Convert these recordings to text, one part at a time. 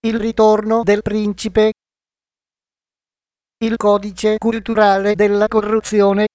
Il ritorno del principe. Il codice culturale della corruzione.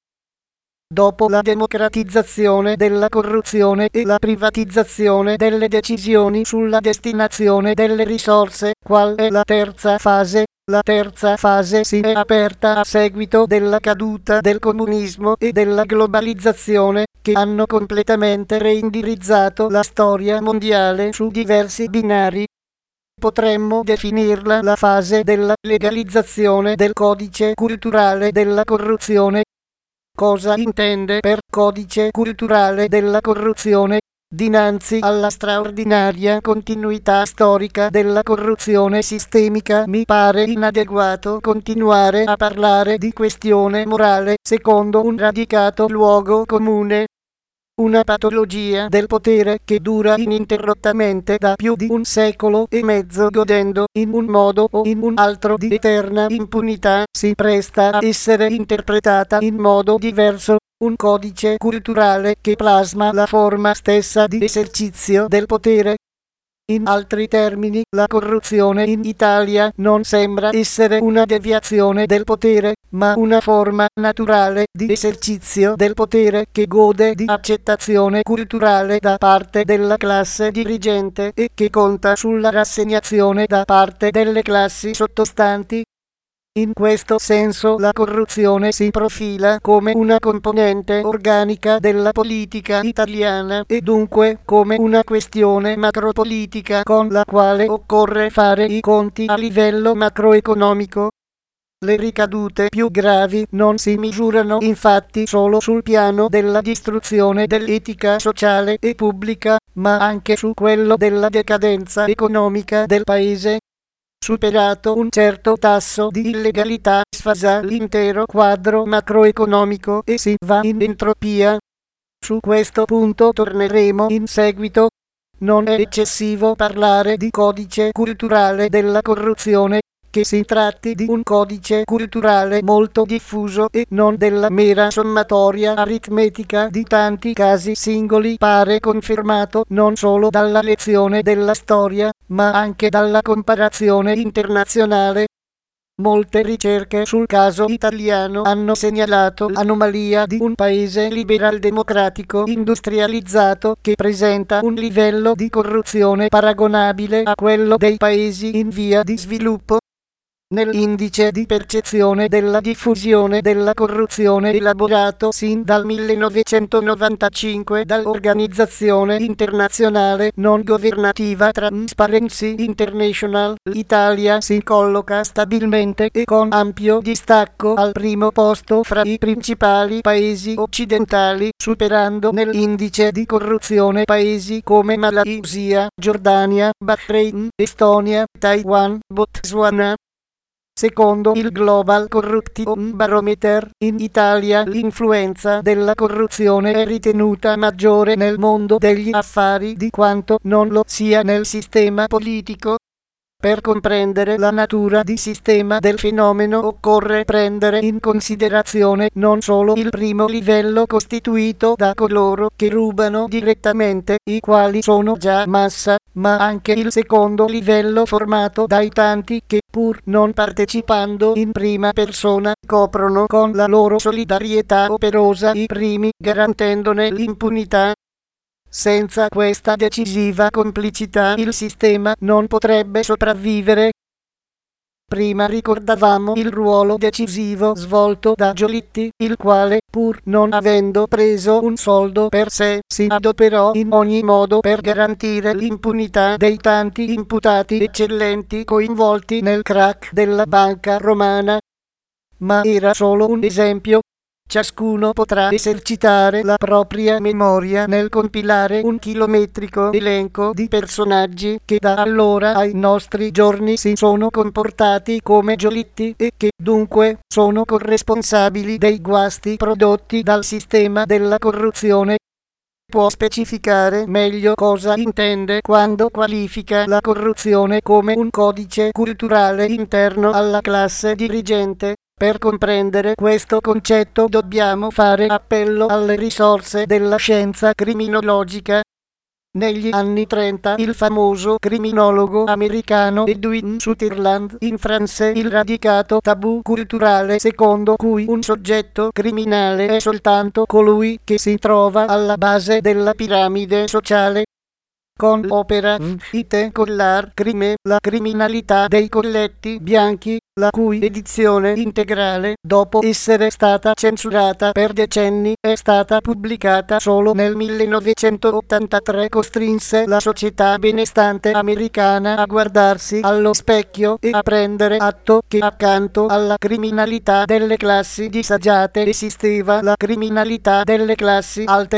Dopo la democratizzazione della corruzione e la privatizzazione delle decisioni sulla destinazione delle risorse, qual è la terza fase? La terza fase si è aperta a seguito della caduta del comunismo e della globalizzazione, che hanno completamente reindirizzato la storia mondiale su diversi binari. Potremmo definirla la fase della legalizzazione del codice culturale della corruzione. Cosa intende per codice culturale della corruzione? Dinanzi alla straordinaria continuità storica della corruzione sistemica, mi pare inadeguato continuare a parlare di questione morale secondo un radicato luogo comune. Una patologia del potere che dura ininterrottamente da più di un secolo e mezzo, godendo in un modo o in un altro di eterna impunità, si presta a essere interpretata in modo diverso. Un codice culturale che plasma la forma stessa di esercizio del potere. In altri termini, la corruzione in Italia non sembra essere una deviazione del potere, ma una forma naturale di esercizio del potere che gode di accettazione culturale da parte della classe dirigente e che conta sulla rassegnazione da parte delle classi sottostanti. In questo senso la corruzione si profila come una componente organica della politica italiana e dunque come una questione macropolitica con la quale occorre fare i conti a livello macroeconomico. Le ricadute più gravi non si misurano infatti solo sul piano della distruzione dell'etica sociale e pubblica, ma anche su quello della decadenza economica del paese. Superato un certo tasso di illegalità, sfasa l'intero quadro macroeconomico e si va in entropia. Su questo punto torneremo in seguito. Non è eccessivo parlare di codice culturale della corruzione, che si tratti di un codice culturale molto diffuso e non della mera sommatoria aritmetica di tanti casi singoli, pare confermato non solo dalla lezione della storia, ma anche dalla comparazione internazionale. Molte ricerche sul caso italiano hanno segnalato l'anomalia di un paese liberal-democratico industrializzato che presenta un livello di corruzione paragonabile a quello dei paesi in via di sviluppo. Nell'indice di percezione della diffusione della corruzione elaborato sin dal 1995 dall'organizzazione internazionale non governativa Transparency International, l'Italia si colloca stabilmente e con ampio distacco al primo posto fra i principali paesi occidentali, superando nell'indice di corruzione paesi come Malaysia, Giordania, Bahrain, Estonia, Taiwan, Botswana. Secondo il Global Corruption Barometer, in Italia l'influenza della corruzione è ritenuta maggiore nel mondo degli affari di quanto non lo sia nel sistema politico. Per comprendere la natura di sistema del fenomeno occorre prendere in considerazione non solo il primo livello costituito da coloro che rubano direttamente, i quali sono già massa, ma anche il secondo livello formato dai tanti che, pur non partecipando in prima persona, coprono con la loro solidarietà operosa i primi, garantendone l'impunità. Senza questa decisiva complicità il sistema non potrebbe sopravvivere. Prima ricordavamo il ruolo decisivo svolto da Giolitti, il quale, pur non avendo preso un soldo per sé, si adoperò in ogni modo per garantire l'impunità dei tanti imputati eccellenti coinvolti nel crack della banca romana. Ma era solo un esempio. Ciascuno potrà esercitare la propria memoria nel compilare un chilometrico elenco di personaggi che da allora ai nostri giorni si sono comportati come Giolitti e che dunque sono corresponsabili dei guasti prodotti dal sistema della corruzione. Può specificare meglio cosa intende quando qualifica la corruzione come un codice culturale interno alla classe dirigente? Per comprendere questo concetto dobbiamo fare appello alle risorse della scienza criminologica. Negli anni 30 il famoso criminologo americano Edwin Sutherland infranse il radicato tabù culturale secondo cui un soggetto criminale è soltanto colui che si trova alla base della piramide sociale. Con l'opera Vite Collar Crime, la criminalità dei colletti bianchi, la cui edizione integrale, dopo essere stata censurata per decenni, è stata pubblicata solo nel 1983, costrinse la società benestante americana a guardarsi allo specchio e a prendere atto che accanto alla criminalità delle classi disagiate esisteva la criminalità delle classi alte.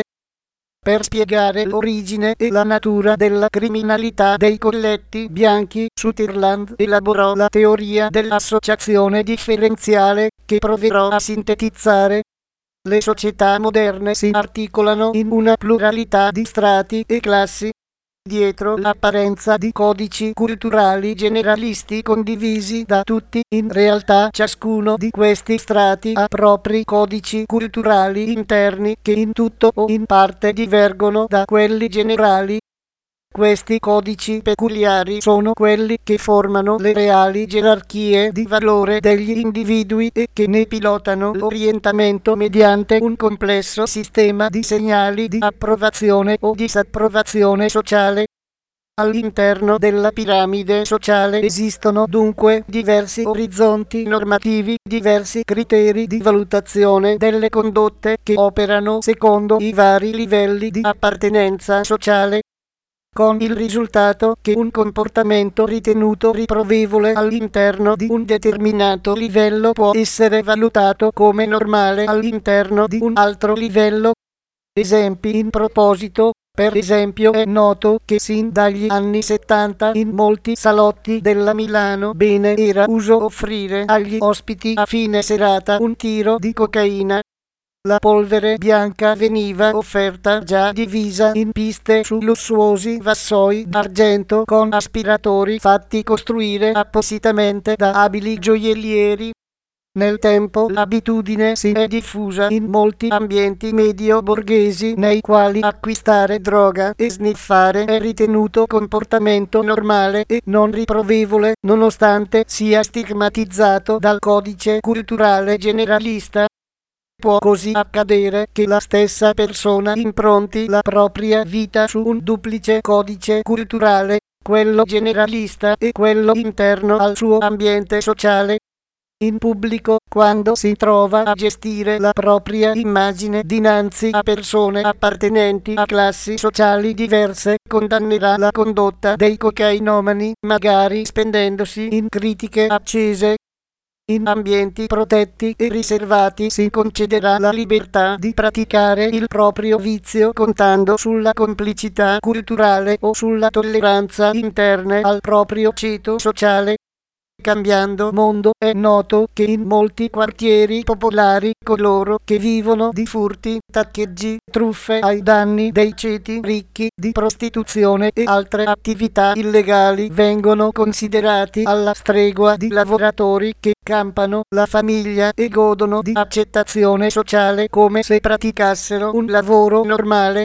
Per spiegare l'origine e la natura della criminalità dei colletti bianchi, Sutherland elaborò la teoria dell'associazione differenziale, che proverò a sintetizzare. Le società moderne si articolano in una pluralità di strati e classi. Dietro l'apparenza di codici culturali generalisti condivisi da tutti, in realtà ciascuno di questi strati ha propri codici culturali interni che in tutto o in parte divergono da quelli generali. Questi codici peculiari sono quelli che formano le reali gerarchie di valore degli individui e che ne pilotano l'orientamento mediante un complesso sistema di segnali di approvazione o disapprovazione sociale. All'interno della piramide sociale esistono dunque diversi orizzonti normativi, diversi criteri di valutazione delle condotte che operano secondo i vari livelli di appartenenza sociale, con il risultato che un comportamento ritenuto riprovevole all'interno di un determinato livello può essere valutato come normale all'interno di un altro livello. Esempi in proposito: per esempio è noto che sin dagli anni 70 in molti salotti della Milano Bene era uso offrire agli ospiti a fine serata un tiro di cocaina. La polvere bianca veniva offerta già divisa in piste su lussuosi vassoi d'argento con aspiratori fatti costruire appositamente da abili gioiellieri. Nel tempo l'abitudine si è diffusa in molti ambienti medio-borghesi nei quali acquistare droga e sniffare è ritenuto comportamento normale e non riprovevole, nonostante sia stigmatizzato dal codice culturale generalista. Può così accadere che la stessa persona impronti la propria vita su un duplice codice culturale, quello generalista e quello interno al suo ambiente sociale. In pubblico, quando si trova a gestire la propria immagine dinanzi a persone appartenenti a classi sociali diverse, condannerà la condotta dei cocainomani, magari spendendosi in critiche accese. In ambienti protetti e riservati si concederà la libertà di praticare il proprio vizio contando sulla complicità culturale o sulla tolleranza interne al proprio ceto sociale. Cambiando mondo, è noto che in molti quartieri popolari coloro che vivono di furti, taccheggi, truffe ai danni dei ceti ricchi, di prostituzione e altre attività illegali vengono considerati alla stregua di lavoratori che campano la famiglia e godono di accettazione sociale come se praticassero un lavoro normale.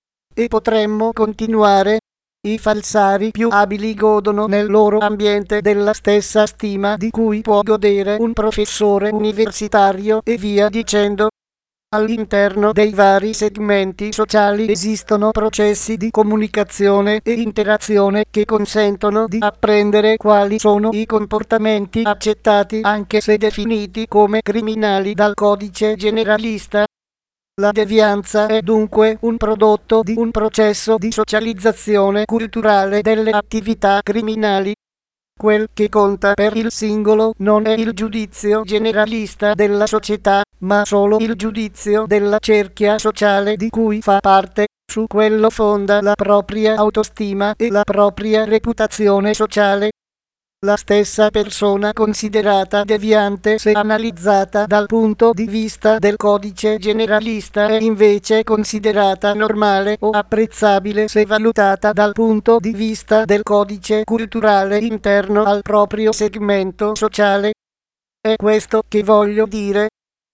E potremmo continuare. I falsari più abili godono nel loro ambiente della stessa stima di cui può godere un professore universitario e via dicendo. All'interno dei vari segmenti sociali esistono processi di comunicazione e interazione che consentono di apprendere quali sono i comportamenti accettati anche se definiti come criminali dal codice generalista. La devianza è dunque un prodotto di un processo di socializzazione culturale delle attività criminali. Quel che conta per il singolo non è il giudizio generalista della società, ma solo il giudizio della cerchia sociale di cui fa parte. Su quello fonda la propria autostima e la propria reputazione sociale. La stessa persona considerata deviante se analizzata dal punto di vista del codice generalista è invece considerata normale o apprezzabile se valutata dal punto di vista del codice culturale interno al proprio segmento sociale. È questo che voglio dire.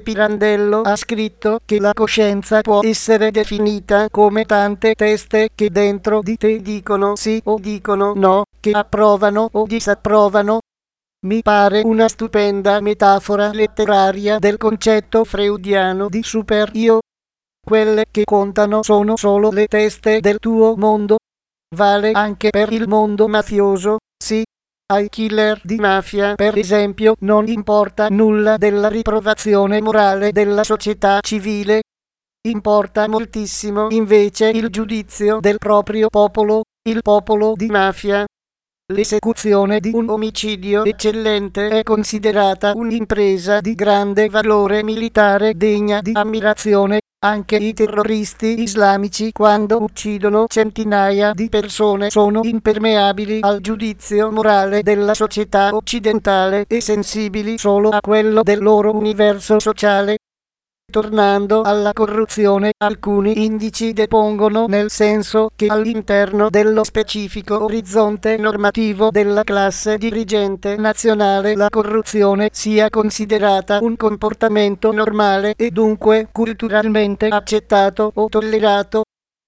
Pirandello ha scritto che la coscienza può essere definita come tante teste che dentro di te dicono sì o dicono no, che approvano o disapprovano. Mi pare una stupenda metafora letteraria del concetto freudiano di super-io. Quelle che contano sono solo le teste del tuo mondo. Vale anche per il mondo mafioso, sì. Ai killer di mafia, per esempio, non importa nulla della riprovazione morale della società civile. Importa moltissimo invece il giudizio del proprio popolo, il popolo di mafia. L'esecuzione di un omicidio eccellente è considerata un'impresa di grande valore militare degna di ammirazione. Anche i terroristi islamici, quando uccidono centinaia di persone, sono impermeabili al giudizio morale della società occidentale e sensibili solo a quello del loro universo sociale. Tornando alla corruzione, alcuni indici depongono nel senso che all'interno dello specifico orizzonte normativo della classe dirigente nazionale la corruzione sia considerata un comportamento normale e dunque culturalmente accettato o tollerato.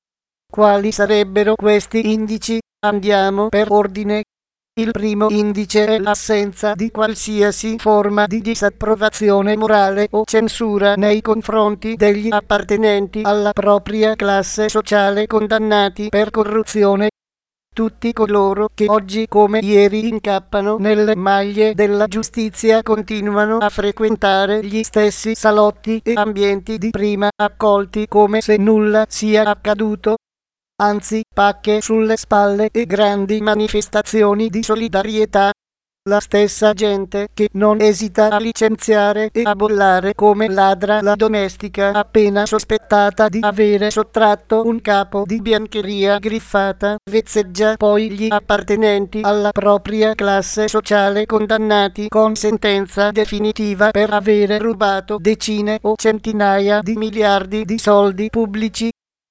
Quali sarebbero questi indici? Andiamo per ordine. Il primo indice è l'assenza di qualsiasi forma di disapprovazione morale o censura nei confronti degli appartenenti alla propria classe sociale condannati per corruzione. Tutti coloro che oggi come ieri incappano nelle maglie della giustizia continuano a frequentare gli stessi salotti e ambienti di prima, accolti come se nulla sia accaduto. Anzi, pacche sulle spalle e grandi manifestazioni di solidarietà. La stessa gente che non esita a licenziare e a bollare come ladra la domestica appena sospettata di avere sottratto un capo di biancheria griffata, vezzeggia poi gli appartenenti alla propria classe sociale condannati con sentenza definitiva per avere rubato decine o centinaia di miliardi di soldi pubblici.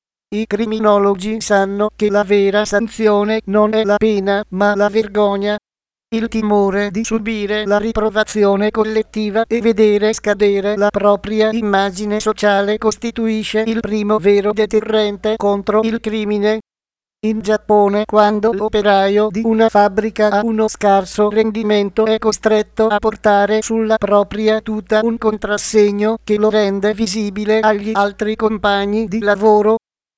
I criminologi sanno che la vera sanzione non è la pena, ma la vergogna. Il timore di subire la riprovazione collettiva e vedere scadere la propria immagine sociale costituisce il primo vero deterrente contro il crimine. In Giappone, quando l'operaio di una fabbrica ha uno scarso rendimento, è costretto a portare sulla propria tuta un contrassegno che lo rende visibile agli altri compagni di lavoro.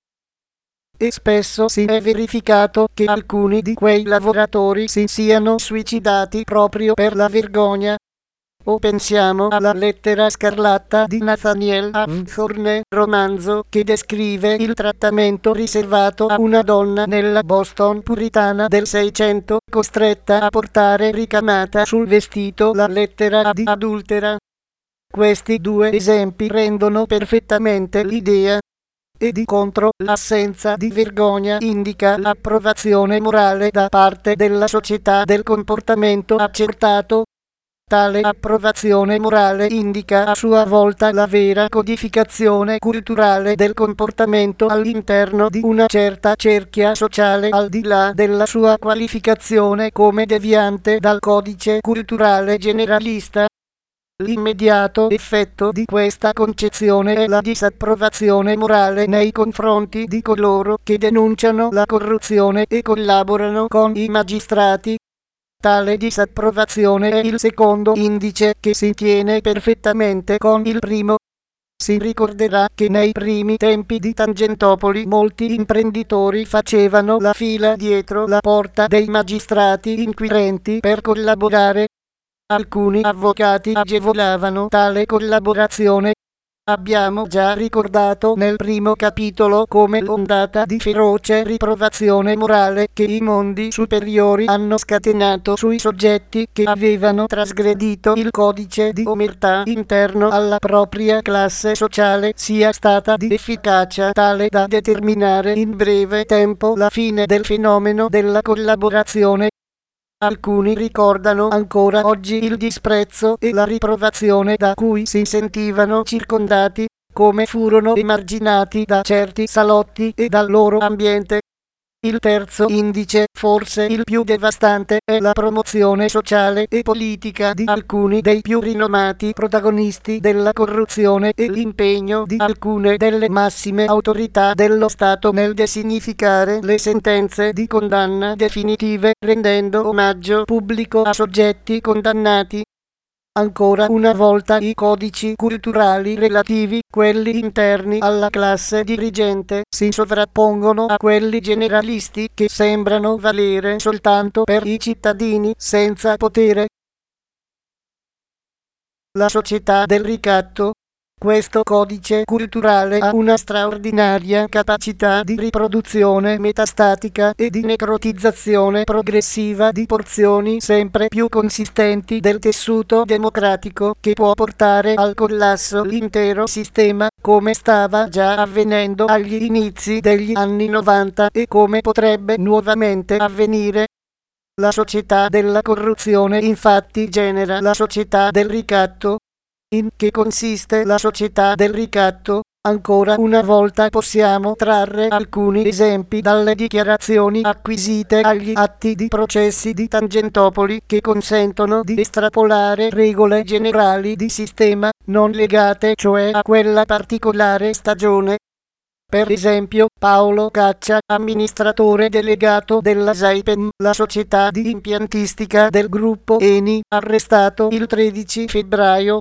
E spesso si è verificato che alcuni di quei lavoratori si siano suicidati proprio per la vergogna. O pensiamo alla Lettera scarlatta di Nathaniel Hawthorne, romanzo che descrive il trattamento riservato a una donna nella Boston puritana del Seicento, costretta a portare ricamata sul vestito la lettera di adultera. Questi due esempi rendono perfettamente l'idea. E di contro, l'assenza di vergogna indica l'approvazione morale da parte della società del comportamento accertato. Tale approvazione morale indica a sua volta la vera codificazione culturale del comportamento all'interno di una certa cerchia sociale al di là della sua qualificazione come deviante dal codice culturale generalista. L'immediato effetto di questa concezione è la disapprovazione morale nei confronti di coloro che denunciano la corruzione e collaborano con i magistrati. Tale disapprovazione è il secondo indice che si tiene perfettamente con il primo. Si ricorderà che nei primi tempi di Tangentopoli molti imprenditori facevano la fila dietro la porta dei magistrati inquirenti per collaborare. Alcuni avvocati agevolavano tale collaborazione. Abbiamo già ricordato nel primo capitolo come l'ondata di feroce riprovazione morale che i mondi superiori hanno scatenato sui soggetti che avevano trasgredito il codice di omertà interno alla propria classe sociale sia stata di efficacia tale da determinare in breve tempo la fine del fenomeno della collaborazione. Alcuni ricordano ancora oggi il disprezzo e la riprovazione da cui si sentivano circondati, come furono emarginati da certi salotti e dal loro ambiente. Il terzo indice, forse il più devastante, è la promozione sociale e politica di alcuni dei più rinomati protagonisti della corruzione e l'impegno di alcune delle massime autorità dello Stato nel designificare le sentenze di condanna definitive, rendendo omaggio pubblico a soggetti condannati. Ancora una volta i codici culturali relativi, quelli interni alla classe dirigente, si sovrappongono a quelli generalisti che sembrano valere soltanto per i cittadini senza potere. La società del ricatto. Questo codice culturale ha una straordinaria capacità di riproduzione metastatica e di necrotizzazione progressiva di porzioni sempre più consistenti del tessuto democratico che può portare al collasso l'intero sistema, come stava già avvenendo agli inizi degli anni 90 e come potrebbe nuovamente avvenire. La società della corruzione infatti genera la società del ricatto. In che consiste la società del ricatto? Ancora una volta possiamo trarre alcuni esempi dalle dichiarazioni acquisite agli atti di processi di Tangentopoli che consentono di estrapolare regole generali di sistema, non legate cioè a quella particolare stagione. Per esempio, Paolo Caccia, amministratore delegato della Saipem, la società di impiantistica del gruppo Eni, arrestato il 13 febbraio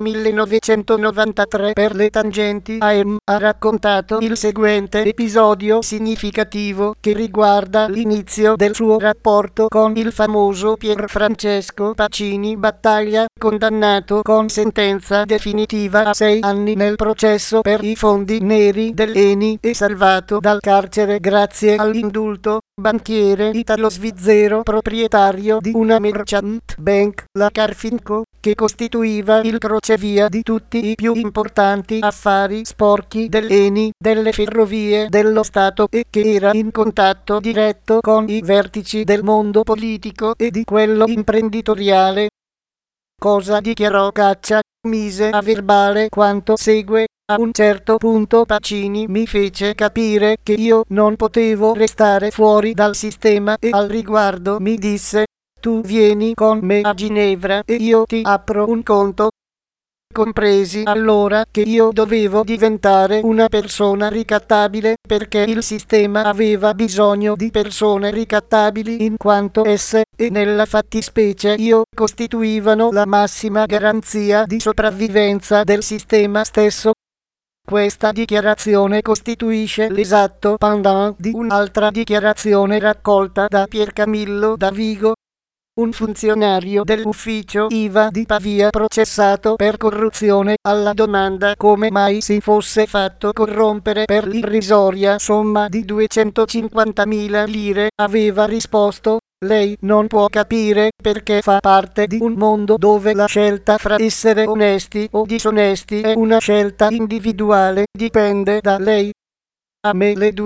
1993 per le tangenti AM, ha raccontato il seguente episodio significativo che riguarda l'inizio del suo rapporto con il famoso Pier Francesco Pacini Battaglia, condannato con sentenza definitiva a 6 anni nel processo per i fondi neri dell'Eni e salvato dal carcere grazie all'indulto. Banchiere italo-svizzero proprietario di una merchant bank, la Carfinco, che costituiva il crocevia di tutti i più importanti affari sporchi dell'Eni, delle ferrovie dello Stato e che era in contatto diretto con i vertici del mondo politico e di quello imprenditoriale. Cosa dichiarò Caccia? Mise a verbale quanto segue. A un certo punto Pacini mi fece capire che io non potevo restare fuori dal sistema e al riguardo mi disse: tu vieni con me a Ginevra e io ti apro un conto. Compresi allora che io dovevo diventare una persona ricattabile perché il sistema aveva bisogno di persone ricattabili in quanto esse, e nella fattispecie io, costituivano la massima garanzia di sopravvivenza del sistema stesso. Questa dichiarazione costituisce l'esatto pendant di un'altra dichiarazione raccolta da Piercamillo Davigo, un funzionario dell'ufficio IVA di Pavia processato per corruzione. Alla domanda come mai si fosse fatto corrompere per l'irrisoria somma di 250.000 lire, aveva risposto: lei non può capire perché fa parte di un mondo dove la scelta fra essere onesti o disonesti è una scelta individuale, dipende da lei. A me le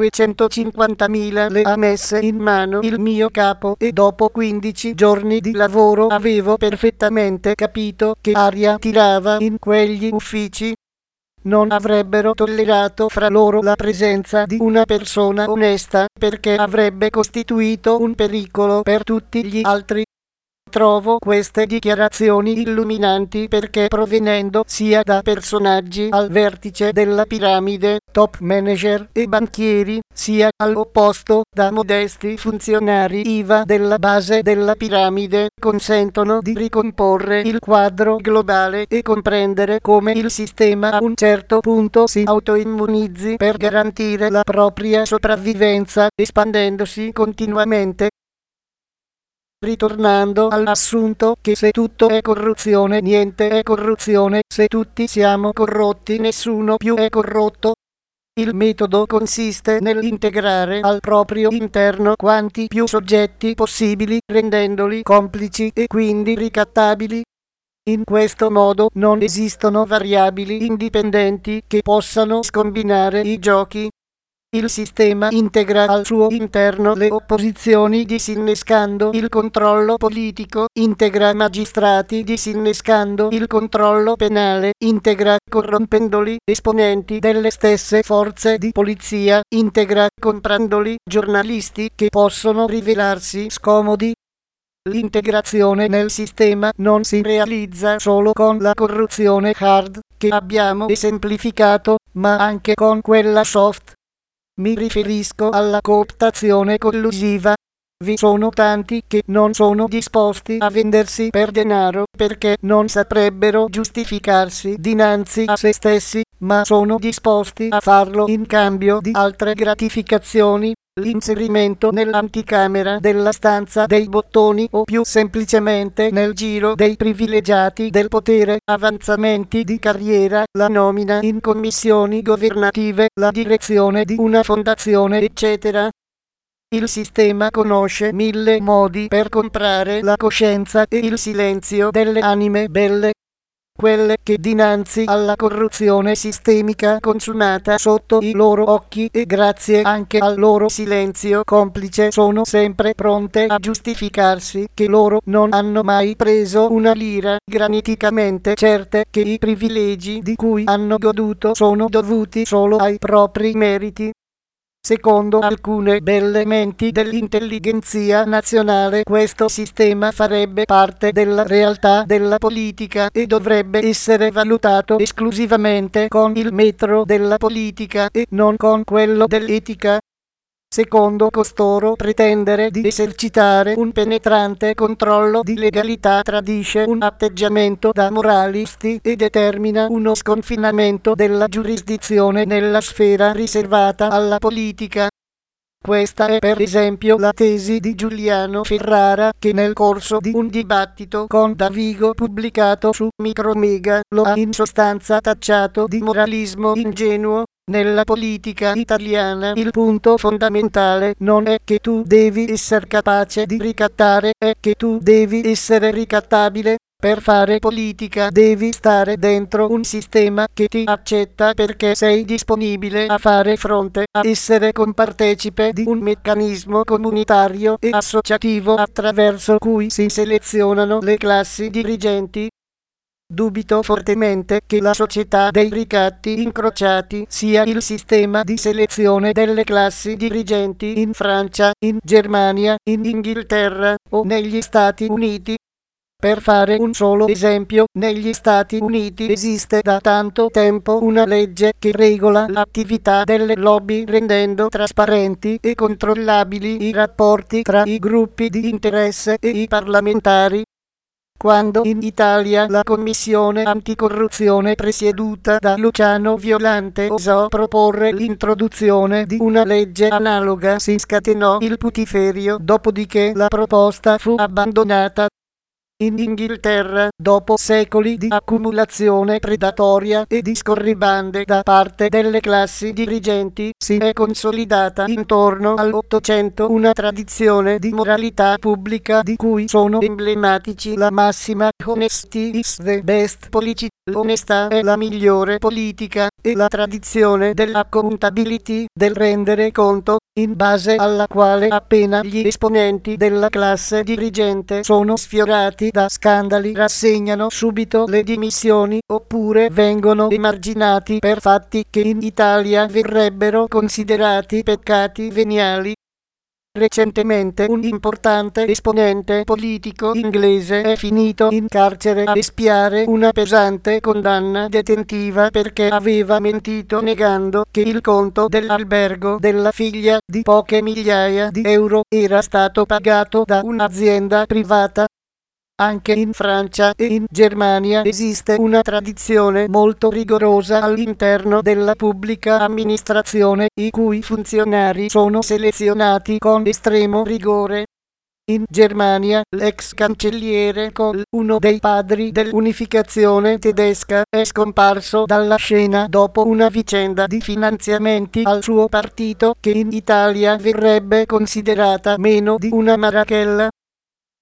250.000 le ha messe in mano il mio capo e dopo 15 giorni di lavoro avevo perfettamente capito che aria tirava in quegli uffici. Non avrebbero tollerato fra loro la presenza di una persona onesta perché avrebbe costituito un pericolo per tutti gli altri. Trovo queste dichiarazioni illuminanti perché provenendo sia da personaggi al vertice della piramide, top manager e banchieri, sia all'opposto da modesti funzionari IVA della base della piramide, consentono di ricomporre il quadro globale e comprendere come il sistema a un certo punto si autoimmunizzi per garantire la propria sopravvivenza, espandendosi continuamente. Ritornando all'assunto che se tutto è corruzione niente è corruzione, se tutti siamo corrotti nessuno più è corrotto. Il metodo consiste nell'integrare al proprio interno quanti più soggetti possibili, rendendoli complici e quindi ricattabili. In questo modo non esistono variabili indipendenti che possano scombinare i giochi. Il sistema integra al suo interno le opposizioni disinnescando il controllo politico, integra magistrati disinnescando il controllo penale, integra corrompendoli esponenti delle stesse forze di polizia, integra comprandoli giornalisti che possono rivelarsi scomodi. L'integrazione nel sistema non si realizza solo con la corruzione hard, che abbiamo esemplificato, ma anche con quella soft. Mi riferisco alla cooptazione collusiva. Vi sono tanti che non sono disposti a vendersi per denaro perché non saprebbero giustificarsi dinanzi a se stessi, ma sono disposti a farlo in cambio di altre gratificazioni. L'inserimento nell'anticamera della stanza dei bottoni o più semplicemente nel giro dei privilegiati del potere, avanzamenti di carriera, la nomina in commissioni governative, la direzione di una fondazione, eccetera. Il sistema conosce 1000 modi per comprare la coscienza e il silenzio delle anime belle. Quelle che dinanzi alla corruzione sistemica consumata sotto i loro occhi e grazie anche al loro silenzio complice sono sempre pronte a giustificarsi che loro non hanno mai preso una lira, graniticamente certe che i privilegi di cui hanno goduto sono dovuti solo ai propri meriti. Secondo alcune belle menti dell'intellighenzia nazionale, questo sistema farebbe parte della realtà della politica e dovrebbe essere valutato esclusivamente con il metro della politica e non con quello dell'etica. Secondo costoro, pretendere di esercitare un penetrante controllo di legalità tradisce un atteggiamento da moralisti e determina uno sconfinamento della giurisdizione nella sfera riservata alla politica. Questa è per esempio la tesi di Giuliano Ferrara che nel corso di un dibattito con Davigo pubblicato su Micromega lo ha in sostanza tacciato di moralismo ingenuo. Nella politica italiana il punto fondamentale non è che tu devi essere capace di ricattare, è che tu devi essere ricattabile. Per fare politica devi stare dentro un sistema che ti accetta perché sei disponibile a fare fronte, a essere compartecipe di un meccanismo comunitario e associativo attraverso cui si selezionano le classi dirigenti. Dubito fortemente che la società dei ricatti incrociati sia il sistema di selezione delle classi dirigenti in Francia, in Germania, in Inghilterra o negli Stati Uniti. Per fare un solo esempio, negli Stati Uniti esiste da tanto tempo una legge che regola l'attività delle lobby rendendo trasparenti e controllabili i rapporti tra i gruppi di interesse e i parlamentari. Quando in Italia la commissione anticorruzione presieduta da Luciano Violante osò proporre l'introduzione di una legge analoga si scatenò il putiferio, dopodiché la proposta fu abbandonata. In Inghilterra, dopo secoli di accumulazione predatoria e di scorribande da parte delle classi dirigenti, si è consolidata intorno all'Ottocento una tradizione di moralità pubblica di cui sono emblematici la massima "Honesty is the best policy", l'onestà è la migliore politica, e la tradizione dell'accountability, del rendere conto, in base alla quale appena gli esponenti della classe dirigente sono sfiorati da scandali rassegnano subito le dimissioni oppure vengono emarginati per fatti che in Italia verrebbero considerati peccati veniali. Recentemente un importante esponente politico inglese è finito in carcere a espiare una pesante condanna detentiva perché aveva mentito negando che il conto dell'albergo della figlia di poche migliaia di euro era stato pagato da un'azienda privata. Anche in Francia e in Germania esiste una tradizione molto rigorosa all'interno della pubblica amministrazione, i cui funzionari sono selezionati con estremo rigore. In Germania, l'ex cancelliere Kohl, uno dei padri dell'unificazione tedesca, è scomparso dalla scena dopo una vicenda di finanziamenti al suo partito che in Italia verrebbe considerata meno di una marachella.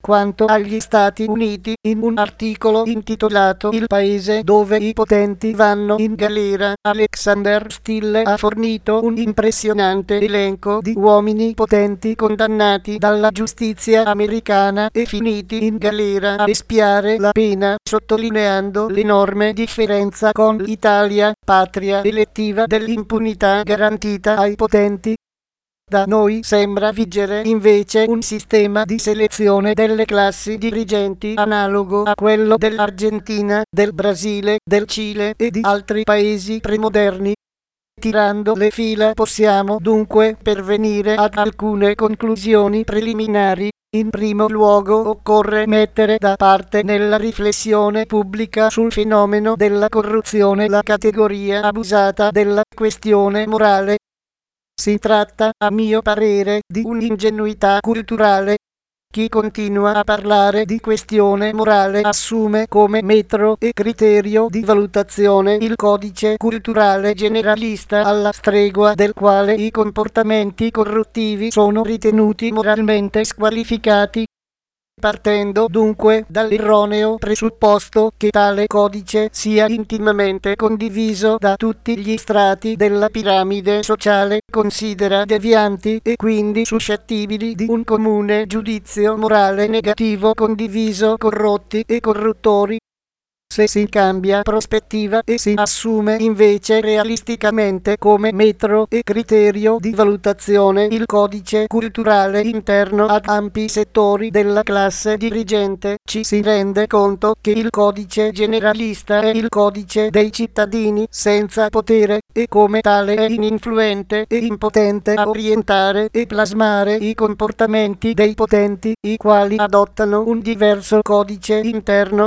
quanto agli Stati Uniti in un articolo intitolato Il paese dove i potenti vanno in galera. Alexander Stille ha fornito un impressionante elenco di uomini potenti condannati dalla giustizia americana e finiti in galera a espiare la pena, sottolineando l'enorme differenza con l'Italia, patria elettiva dell'impunità garantita ai potenti. Da noi sembra vigere invece un sistema di selezione delle classi dirigenti analogo a quello dell'Argentina, del Brasile, del Cile e di altri paesi premoderni. Tirando le fila possiamo dunque pervenire ad alcune conclusioni preliminari. In primo luogo occorre mettere da parte nella riflessione pubblica sul fenomeno della corruzione la categoria abusata della questione morale. Si tratta, a mio parere, di un'ingenuità culturale. Chi continua a parlare di questione morale assume come metro e criterio di valutazione il codice culturale generalista alla stregua del quale i comportamenti corruttivi sono ritenuti moralmente squalificati. Partendo dunque dall'erroneo presupposto che tale codice sia intimamente condiviso da tutti gli strati della piramide sociale, considera devianti e quindi suscettibili di un comune giudizio morale negativo condiviso corrotti e corruttori. Se si cambia prospettiva e si assume invece realisticamente come metro e criterio di valutazione il codice culturale interno ad ampi settori della classe dirigente, ci si rende conto che il codice generalista è il codice dei cittadini senza potere e come tale è ininfluente e impotente a orientare e plasmare i comportamenti dei potenti, i quali adottano un diverso codice interno.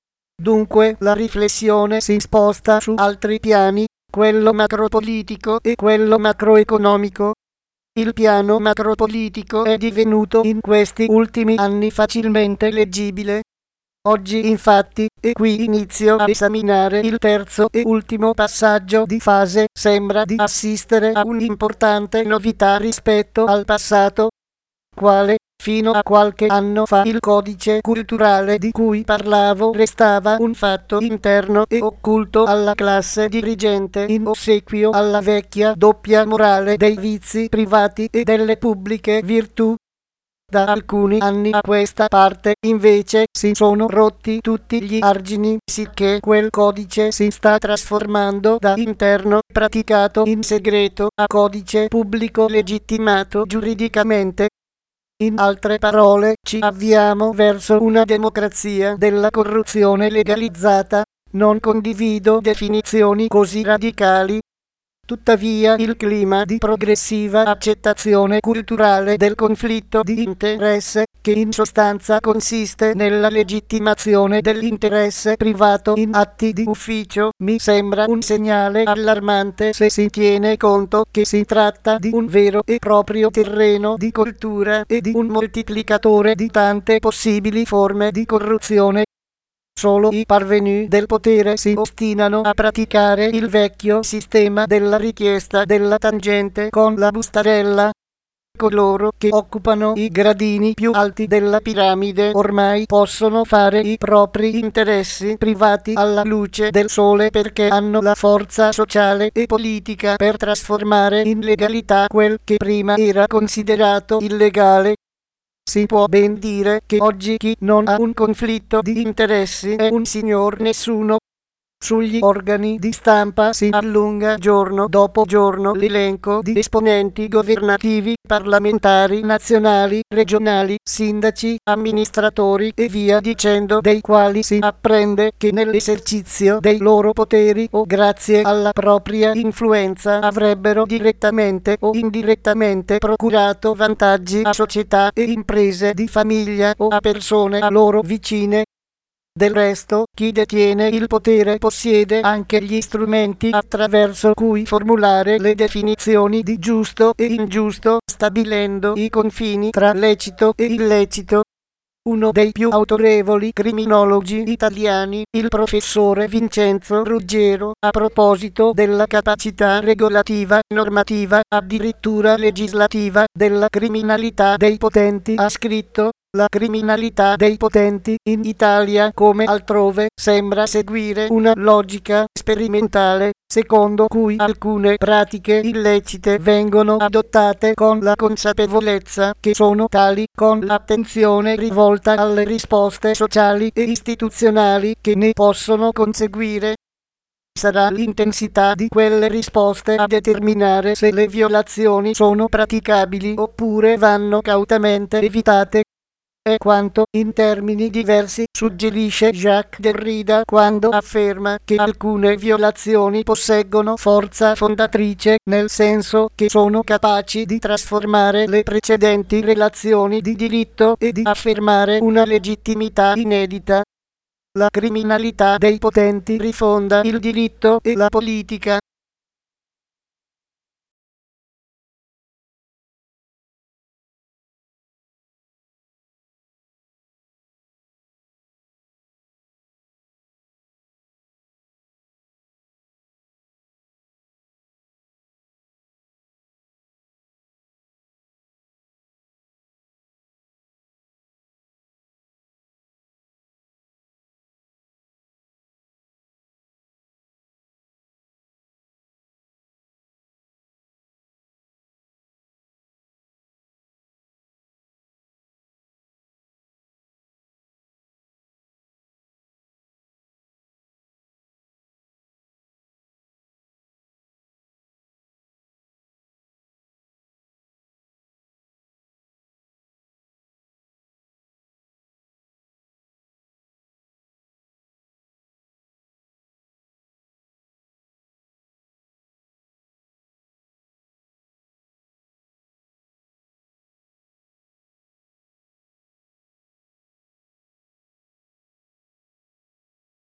Dunque la riflessione si sposta su altri piani, quello macropolitico e quello macroeconomico. Il piano macropolitico è divenuto in questi ultimi anni facilmente leggibile. Oggi infatti, e qui inizio a esaminare il terzo e ultimo passaggio di fase, sembra di assistere a un'importante novità rispetto al passato, quale fino a qualche anno fa il codice culturale di cui parlavo restava un fatto interno e occulto alla classe dirigente in ossequio alla vecchia doppia morale dei vizi privati e delle pubbliche virtù. Da alcuni anni a questa parte, invece, si sono rotti tutti gli argini, sicché quel codice si sta trasformando da interno, praticato in segreto, a codice pubblico legittimato giuridicamente. In altre parole, ci avviamo verso una democrazia della corruzione legalizzata. Non condivido definizioni così radicali. Tuttavia il clima di progressiva accettazione culturale del conflitto di interesse, che in sostanza consiste nella legittimazione dell'interesse privato in atti di ufficio, mi sembra un segnale allarmante se si tiene conto che si tratta di un vero e proprio terreno di coltura e di un moltiplicatore di tante possibili forme di corruzione. Solo i parvenu del potere si ostinano a praticare il vecchio sistema della richiesta della tangente con la bustarella. Coloro che occupano i gradini più alti della piramide ormai possono fare i propri interessi privati alla luce del sole perché hanno la forza sociale e politica per trasformare in legalità quel che prima era considerato illegale. Si può ben dire che oggi chi non ha un conflitto di interessi è un signor nessuno. Sugli organi di stampa si allunga giorno dopo giorno l'elenco di esponenti governativi, parlamentari nazionali, regionali, sindaci, amministratori e via dicendo, dei quali si apprende che nell'esercizio dei loro poteri o grazie alla propria influenza avrebbero direttamente o indirettamente procurato vantaggi a società e imprese di famiglia o a persone a loro vicine. Del resto, chi detiene il potere possiede anche gli strumenti attraverso cui formulare le definizioni di giusto e ingiusto, stabilendo i confini tra lecito e illecito. Uno dei più autorevoli criminologi italiani, il professore Vincenzo Ruggero, a proposito della capacità regolativa, normativa, addirittura legislativa, della criminalità dei potenti, ha scritto: La criminalità dei potenti in Italia come altrove sembra seguire una logica sperimentale, secondo cui alcune pratiche illecite vengono adottate con la consapevolezza che sono tali, con l'attenzione rivolta alle risposte sociali e istituzionali che ne possono conseguire. Sarà l'intensità di quelle risposte a determinare se le violazioni sono praticabili oppure vanno cautamente evitate. È quanto, in termini diversi, suggerisce Jacques Derrida quando afferma che alcune violazioni posseggono forza fondatrice, nel senso che sono capaci di trasformare le precedenti relazioni di diritto e di affermare una legittimità inedita. La criminalità dei potenti rifonda il diritto e la politica.